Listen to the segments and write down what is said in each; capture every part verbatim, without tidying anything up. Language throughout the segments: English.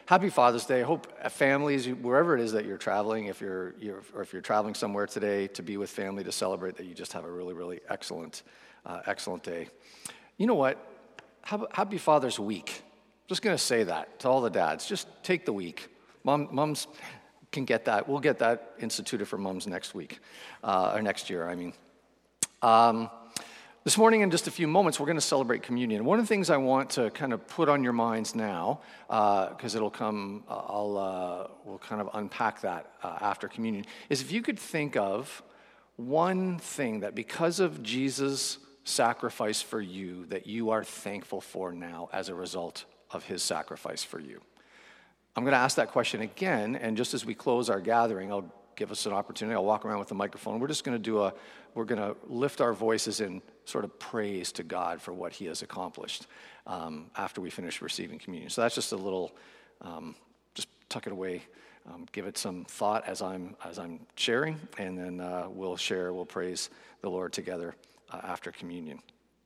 Happy Father's Day. I hope families, wherever it is that you're traveling, if you're, you're or if you're traveling somewhere today to be with family to celebrate, that you just have a really, really excellent, uh, excellent day. You know what? Happy Father's Week. Just going to say that to all the dads. Just take the week. Mom, moms can get that. We'll get that instituted for moms next week, uh, or next year, I mean. Um, this morning, in just a few moments, we're going to celebrate communion. One of the things I want to kind of put on your minds now, because uh, it'll come, uh, I'll uh, we'll kind of unpack that uh, after communion, is if you could think of one thing that because of Jesus' sacrifice for you, that you are thankful for now as a result of his sacrifice for you. I'm going to ask that question again, and just as we close our gathering, I'll give us an opportunity. I'll walk around with the microphone. We're just going to do a, we're going to lift our voices in sort of praise to God for what he has accomplished um, after we finish receiving communion. So that's just a little, um, just tuck it away, um, give it some thought as I'm as I'm sharing, and then uh, we'll share, we'll praise the Lord together uh, after communion.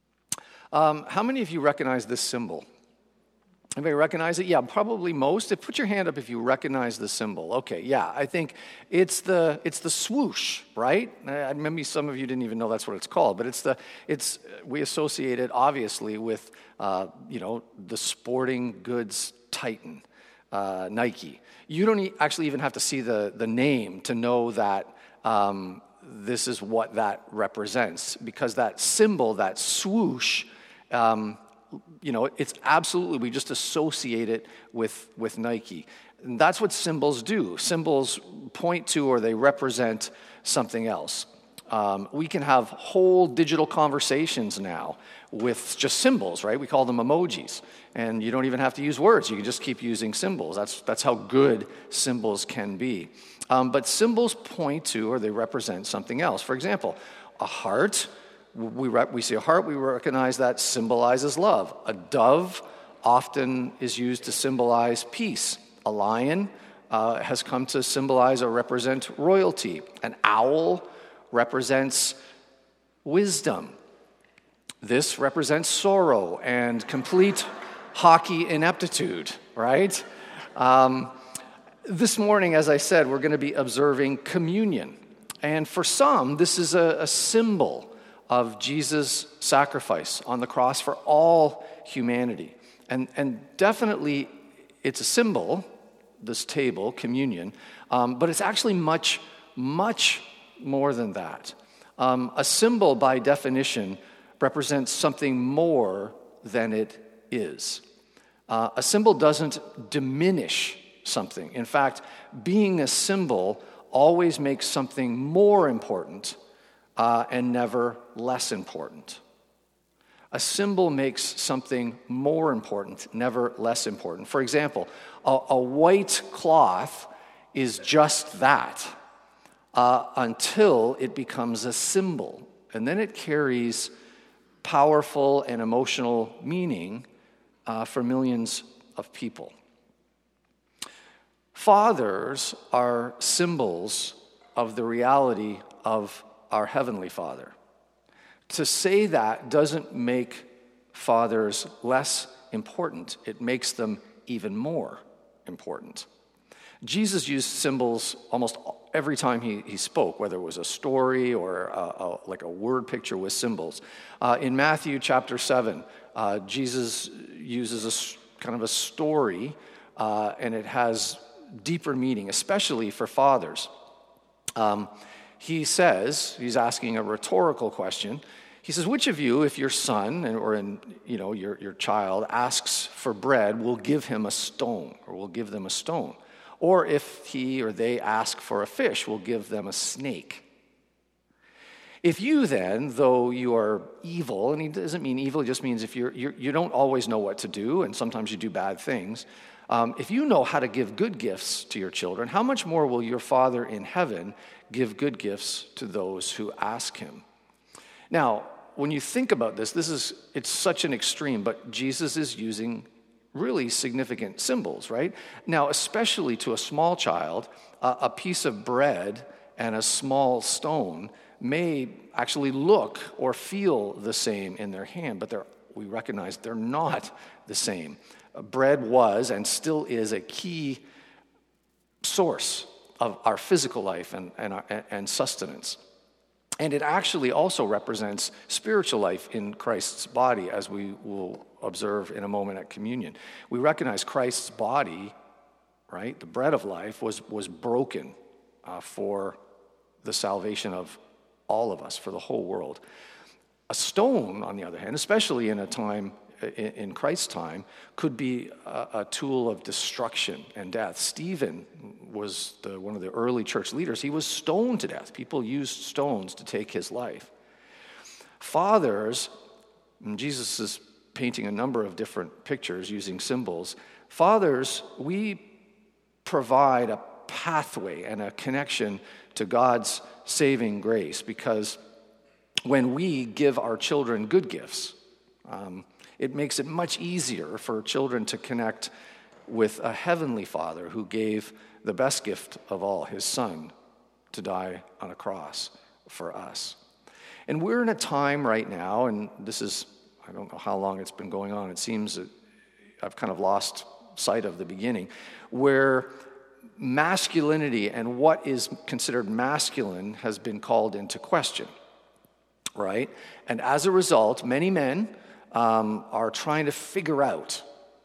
Um, how many of you recognize this symbol? Anybody recognize it? Yeah, probably most. Put your hand up if you recognize the symbol. Okay, yeah, I think it's the it's the swoosh, right? Uh, maybe some of you didn't even know that's what it's called, but it's the it's we associate it obviously with uh, you know the sporting goods titan, uh, Nike. You don't e- actually even have to see the the name to know that um, this is what that represents, because that symbol, that swoosh. Um, You know, it's absolutely, we just associate it with, with Nike. And that's what symbols do. Symbols point to or they represent something else. Um, we can have whole digital conversations now with just symbols, right? We call them emojis. And you don't even have to use words. You can just keep using symbols. That's, that's how good symbols can be. Um, but symbols point to or they represent something else. For example, a heart. We, re- we see a heart, we recognize that symbolizes love. A dove often is used to symbolize peace. A lion uh, has come to symbolize or represent royalty. An owl represents wisdom. This represents sorrow and complete hockey ineptitude, right? Um, this morning, as I said, we're going to be observing communion. And for some, this is a, a symbol of Jesus' sacrifice on the cross for all humanity. And, and definitely it's a symbol, this table, communion, um, but it's actually much, much more than that. Um, a symbol, by definition, represents something more than it is. Uh, a symbol doesn't diminish something. In fact, being a symbol always makes something more important Uh, and never less important. A symbol makes something more important, never less important. For example, a, a white cloth is just that uh, until it becomes a symbol. And then it carries powerful and emotional meaning uh, for millions of people. Fathers are symbols of the reality of our Heavenly Father. To say that doesn't make fathers less important. It makes them even more important. Jesus used symbols almost every time he, he spoke, whether it was a story or a, a, like a word picture with symbols. Uh, in Matthew chapter seven, uh, Jesus uses a kind of a story, uh, and it has deeper meaning, especially for fathers. Um, He says, he's asking a rhetorical question. He says, which of you, if your son or in, you know your, your child asks for bread, will give him a stone, or will give them a stone? Or if he or they ask for a fish, will give them a snake? If you then, though you are evil, and he doesn't mean evil, it just means if you're, you're, you don't always know what to do, and sometimes you do bad things, um, if you know how to give good gifts to your children, how much more will your Father in heaven give good gifts to those who ask him? Now, when you think about this, this is it's such an extreme, but Jesus is using really significant symbols, right? Now, especially to a small child, uh, a piece of bread and a small stone may actually look or feel the same in their hand, but they're, we recognize they're not the same. bread was and still is a key source of our physical life and, and, our, and sustenance. And it actually also represents spiritual life in Christ's body, as we will observe in a moment at communion. We recognize Christ's body, right, the bread of life, was, was broken uh, for the salvation of all of us, for the whole world. A stone, on the other hand, especially in a time, in, in Christ's time, could be a, a tool of destruction and death. Stephen was the, one of the early church leaders. He was stoned to death. People used stones to take his life. Fathers, and Jesus is painting a number of different pictures using symbols. Fathers, we provide a pathway and a connection to God's saving grace, because when we give our children good gifts, um, it makes it much easier for children to connect with a heavenly Father who gave the best gift of all, his Son, to die on a cross for us. And we're in a time right now, and this is, I don't know how long it's been going on, it seems that I've kind of lost sight of the beginning, where masculinity and what is considered masculine has been called into question, right? And as a result, many men um, are trying to figure out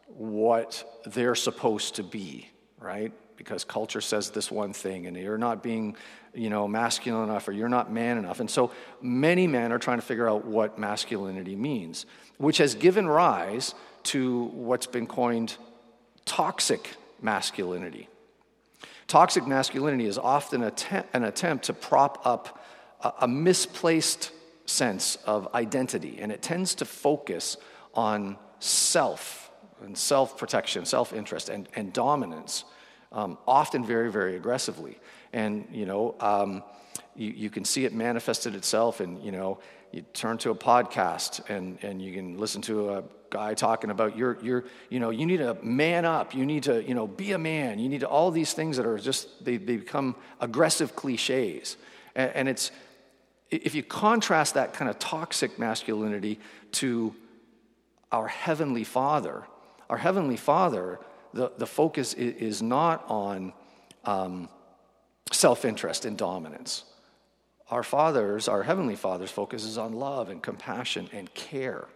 what they're supposed to be, right? Because culture says this one thing, and you're not being, you know, masculine enough, or you're not man enough. And so many men are trying to figure out what masculinity means, which has given rise to what's been coined toxic masculinity. Toxic masculinity is often a te- an attempt to prop up a, a misplaced sense of identity, and it tends to focus on self and self-protection, self-interest, and, and dominance, um, often very, very aggressively. And, you know, um, you, you can see it manifested itself in, you know, you turn to a podcast and, and you can listen to a guy talking about you're, you're, you know, you need to man up, you need to, you know, be a man, you need to, all these things that are just, they, they become aggressive cliches. And, and it's, if you contrast that kind of toxic masculinity to our Heavenly Father, our Heavenly Father, the, the focus is, is not on um, self-interest and dominance. Our Father's, our Heavenly Father's focus is on love and compassion and care.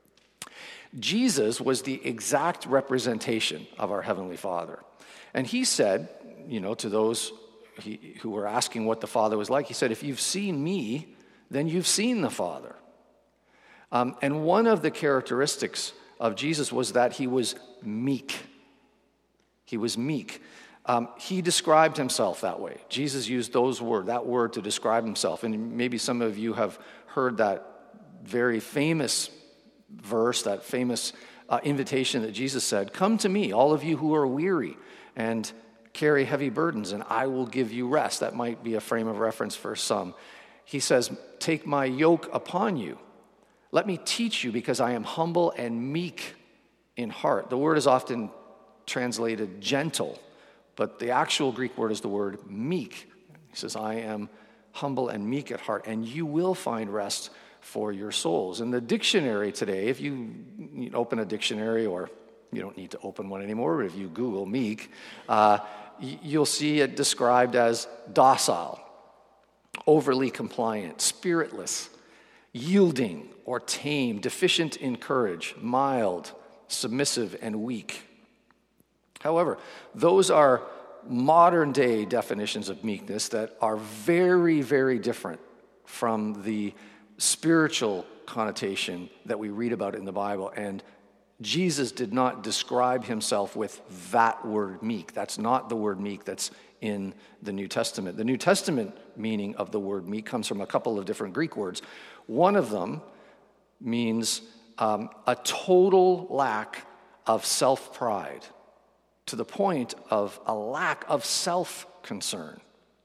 Jesus was the exact representation of our Heavenly Father. And he said, you know, to those he, who were asking what the Father was like, he said, if you've seen me, then you've seen the Father. Um, and one of the characteristics of Jesus was that he was meek. He was meek. Um, he described himself that way. Jesus used those word, that word to describe himself. And maybe some of you have heard that very famous verse, that famous uh, invitation that Jesus said, "Come to me, all of you who are weary and carry heavy burdens, and I will give you rest." That might be a frame of reference for some. He says, "Take my yoke upon you. Let me teach you, because I am humble and meek in heart." The word is often translated gentle, but the actual Greek word is the word meek. He says, I am humble and meek at heart, and you will find rest for your souls. In the dictionary today, if you open a dictionary, or you don't need to open one anymore, but if you Google meek, uh, you'll see it described as docile, overly compliant, spiritless, yielding or tame, deficient in courage, mild, submissive, and weak. However, those are modern-day definitions of meekness that are very, very different from the spiritual connotation that we read about in the Bible. And Jesus did not describe himself with that word meek. That's not the word meek that's in the New Testament. The New Testament meaning of the word meek comes from a couple of different Greek words. One of them means um, a total lack of self-pride, to the point of a lack of self-concern.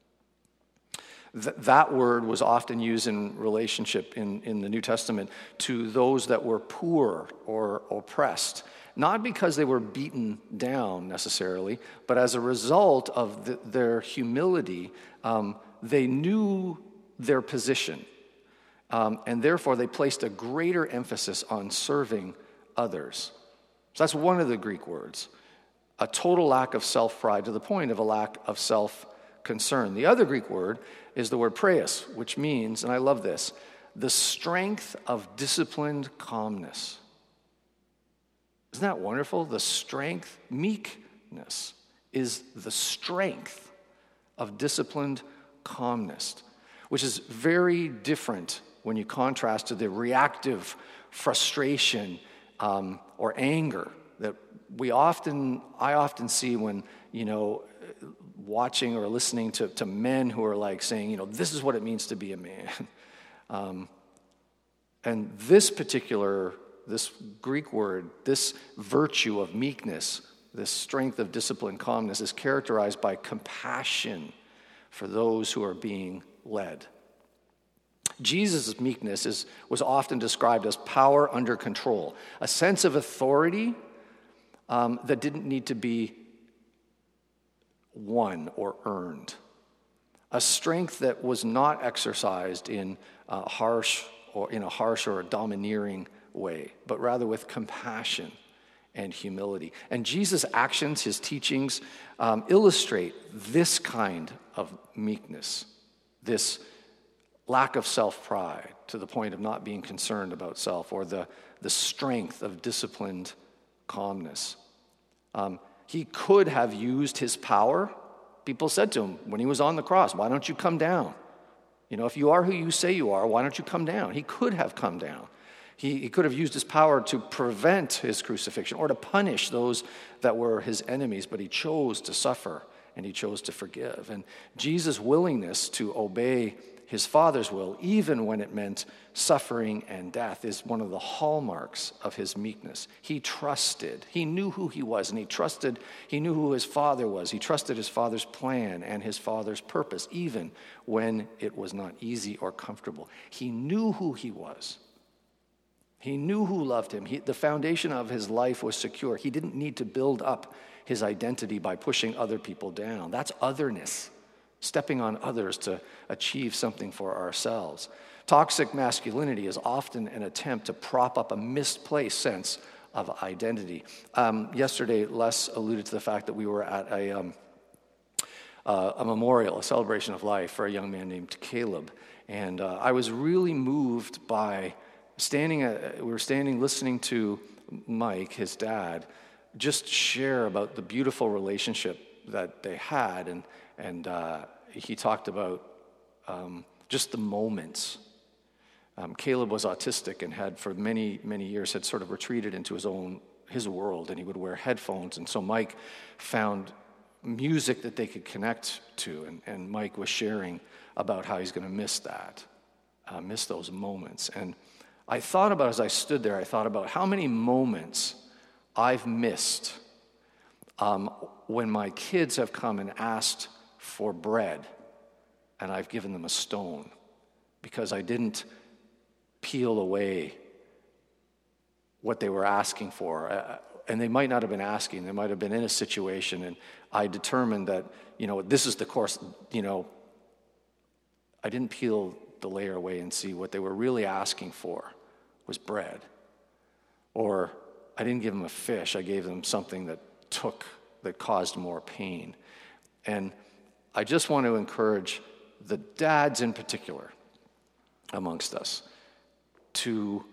Th- that word was often used in relationship in, in the New Testament to those that were poor or oppressed, not because they were beaten down necessarily, but as a result of the, their humility, um, they knew their position, um, and therefore they placed a greater emphasis on serving others. So that's one of the Greek words. A total lack of self-pride to the point of a lack of self-concern. The other Greek word is the word praeus, which means, and I love this, the strength of disciplined calmness. Isn't that wonderful? The strength, meekness is the strength of disciplined calmness, which is very different when you contrast to the reactive frustration um, or anger that we often, I often see when, you know, watching or listening to, to men who are like saying, you know, this is what it means to be a man. Um, and this particular, this Greek word, this virtue of meekness, this strength of discipline, calmness, is characterized by compassion for those who are being led. Jesus' meekness is, was often described as power under control, a sense of authority um, that didn't need to be won or earned, a strength that was not exercised in a harsh or in a harsh or a domineering way, but rather with compassion and humility. And Jesus' actions, his teachings, um, illustrate this kind of meekness, this lack of self-pride to the point of not being concerned about self, or the, the strength of disciplined calmness. Um, he could have used his power. People said to him when he was on the cross, why don't you come down? You know, if you are who you say you are, why don't you come down? He could have come down. He, he could have used his power to prevent his crucifixion or to punish those that were his enemies, but he chose to suffer and he chose to forgive. And Jesus' willingness to obey his Father's will, even when it meant suffering and death, is one of the hallmarks of his meekness. He trusted. He knew who he was, and he trusted. He knew who his Father was. He trusted his Father's plan and his Father's purpose, even when it was not easy or comfortable. He knew who he was. He knew who loved him. He, the foundation of his life was secure. He didn't need to build up his identity by pushing other people down. That's otherness. Stepping on others to achieve something for ourselves. Toxic masculinity is often an attempt to prop up a misplaced sense of identity. Um, yesterday, Les alluded to the fact that we were at a, um, uh, a memorial, a celebration of life for a young man named Caleb. And uh, I was really moved by standing, uh, we were standing listening to Mike, his dad, just share about the beautiful relationship that they had, and and uh, he talked about um, just the moments. Um, Caleb was autistic and had for many many years had sort of retreated into his own his world, and he would wear headphones. And so Mike found music that they could connect to, and, and Mike was sharing about how he's going to miss that, uh, miss those moments. And I thought about, as I stood there, I thought about how many moments I've missed um, when my kids have come and asked for bread, and I've given them a stone because I didn't peel away what they were asking for. Uh, and they might not have been asking, they might have been in a situation, and I determined that, you know, this is the course, you know, I didn't peel the layer away and see what they were really asking for was bread. Or I didn't give them a fish, I gave them something that took, that caused more pain. And I just want to encourage the dads in particular amongst us to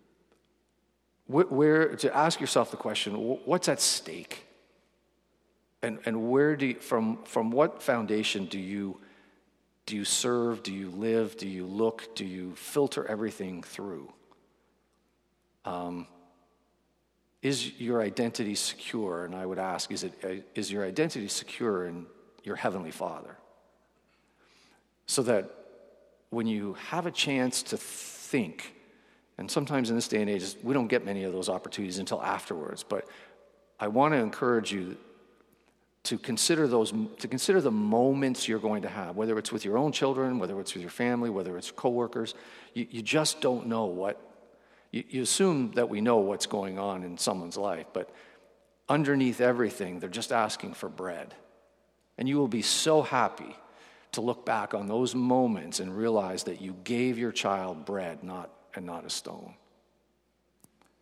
where to ask yourself the question, what's at stake? And and where do you, from from what foundation do you do you serve, do you live, do you look, do you filter everything through? Um, is your identity secure? And I would ask, is it is your identity secure in your Heavenly Father? So that when you have a chance to think, and sometimes in this day and age, we don't get many of those opportunities until afterwards, but I want to encourage you to consider those, to consider the moments you're going to have, whether it's with your own children, whether it's with your family, whether it's coworkers. You, you just don't know what, you, you assume that we know what's going on in someone's life, but underneath everything, they're just asking for bread. And you will be so happy to look back on those moments and realize that you gave your child bread, not and not a stone.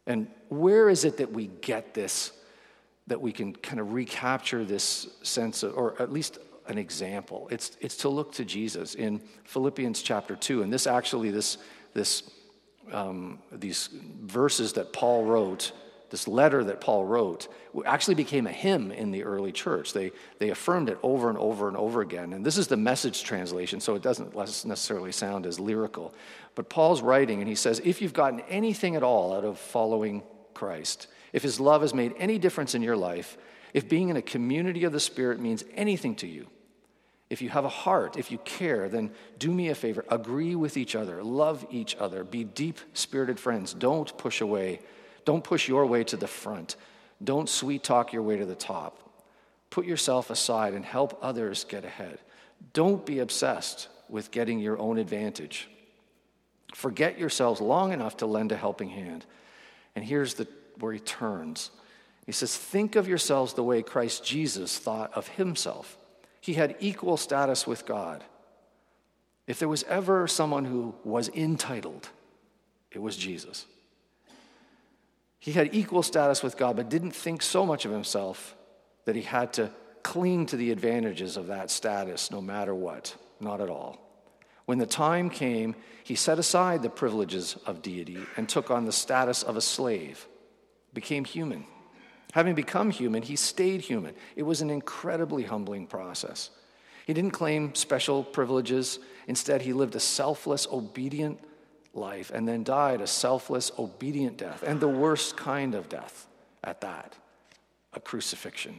And where is it that we get this, that we can kind of recapture this sense of, or at least an example? It's it's to look to Jesus in Philippians chapter two. And this actually, this this um, these verses that Paul wrote, this letter that Paul wrote, actually became a hymn in the early church. They they affirmed it over and over and over again. And this is the Message translation, so it doesn't necessarily sound as lyrical. But Paul's writing, and he says, if you've gotten anything at all out of following Christ, if his love has made any difference in your life, if being in a community of the Spirit means anything to you, if you have a heart, if you care, then do me a favor. Agree with each other. Love each other. Be deep-spirited friends. Don't push away. Don't push your way to the front. Don't sweet-talk your way to the top. Put yourself aside and help others get ahead. Don't be obsessed with getting your own advantage. Forget yourselves long enough to lend a helping hand. And here's the where he turns. He says, think of yourselves the way Christ Jesus thought of himself. He had equal status with God. If there was ever someone who was entitled, it was Jesus. He had equal status with God, but didn't think so much of himself that he had to cling to the advantages of that status no matter what. Not at all. When the time came, he set aside the privileges of deity and took on the status of a slave, became human. Having become human, he stayed human. It was an incredibly humbling process. He didn't claim special privileges. Instead, he lived a selfless, obedient life and then died a selfless, obedient death, and the worst kind of death at that, a crucifixion.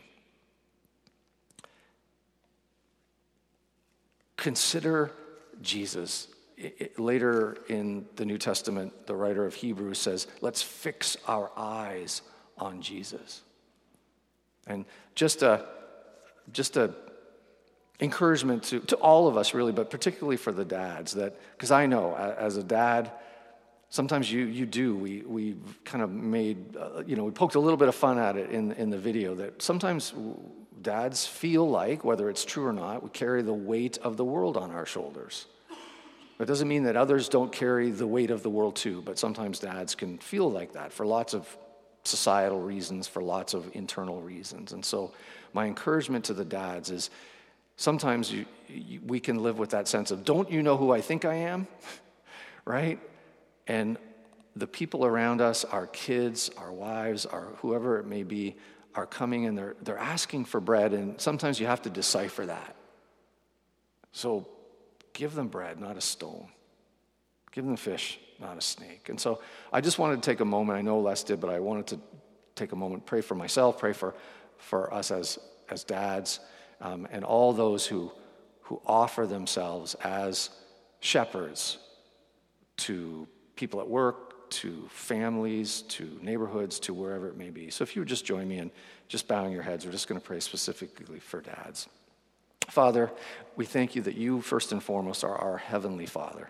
Consider Jesus. It, it, later in the New Testament, the writer of Hebrews says, let's fix our eyes on Jesus. And just a just a encouragement to, to all of us, really, but particularly for the dads, that because I know as a dad, sometimes you you do we we kind of made uh, you know we poked a little bit of fun at it in in the video, that sometimes dads feel like, whether it's true or not, we carry the weight of the world on our shoulders. It doesn't mean that others don't carry the weight of the world too, but sometimes dads can feel like that for lots of societal reasons, for lots of internal reasons. And so my encouragement to the dads is sometimes you, you, we can live with that sense of, don't you know who I think I am? Right? And the people around us, our kids, our wives, our whoever it may be, are coming and they're they're asking for bread, and sometimes you have to decipher that. So give them bread, not a stone. Give them fish, not a snake. And so I just wanted to take a moment. I know Les did, but I wanted to take a moment, pray for myself, pray for, for us as, as dads, um, and all those who, who offer themselves as shepherds to people at work, to families, to neighborhoods, to wherever it may be. So if you would just join me in just bowing your heads, we're just going to pray specifically for dads. Father, we thank you that you, first and foremost, are our heavenly Father.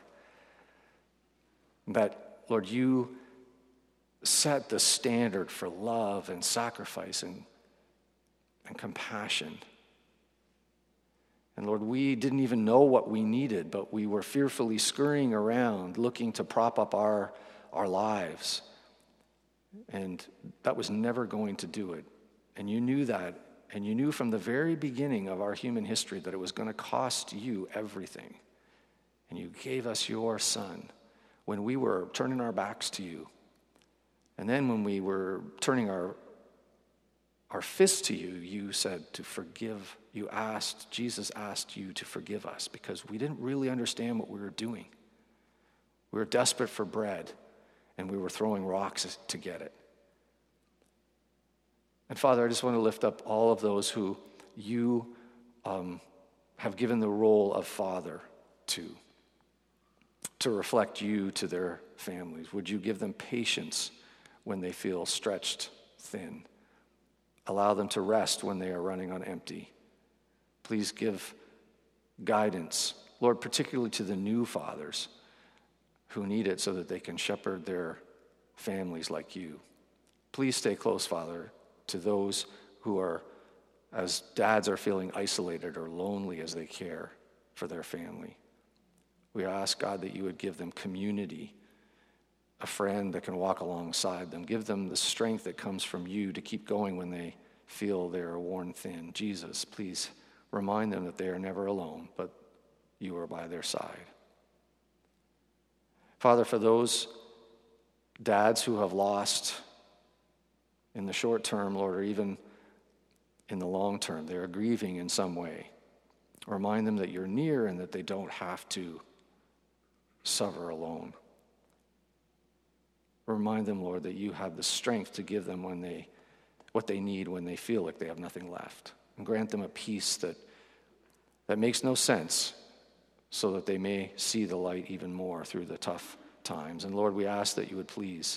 That, Lord, you set the standard for love and sacrifice and, and compassion. And Lord, we didn't even know what we needed, but we were fearfully scurrying around looking to prop up our, our lives. And that was never going to do it. And you knew that. And you knew from the very beginning of our human history that it was going to cost you everything. And you gave us your Son when we were turning our backs to you. And then when we were turning our our fists to you, you said to forgive. You asked, Jesus asked you to forgive us because we didn't really understand what we were doing. We were desperate for bread, and we were throwing rocks to get it. And Father, I just want to lift up all of those who you um, have given the role of father to, to reflect you to their families. Would you give them patience when they feel stretched thin? Allow them to rest when they are running on empty. Please give guidance, Lord, particularly to the new fathers who need it so that they can shepherd their families like you. Please stay close, Father, to those who are, as dads are feeling isolated or lonely as they care for their family. We ask, God, that you would give them community a friend that can walk alongside them. Give them the strength that comes from you to keep going when they feel they're worn thin. Jesus, please remind them that they are never alone, but you are by their side. Father, for those dads who have lost in the short term, Lord, or even in the long term, they are grieving in some way. Remind them that you're near and that they don't have to suffer alone. Remind them, Lord, that you have the strength to give them when they, what they need when they feel like they have nothing left. And grant them a peace that, that makes no sense so that they may see the light even more through the tough times. And Lord, we ask that you would please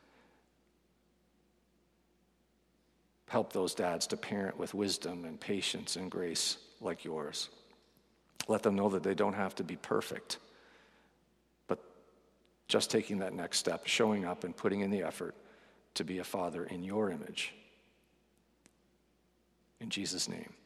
help those dads to parent with wisdom and patience and grace like yours. Let them know that they don't have to be perfect, but just taking that next step, showing up and putting in the effort to be a father in your image. In Jesus' name.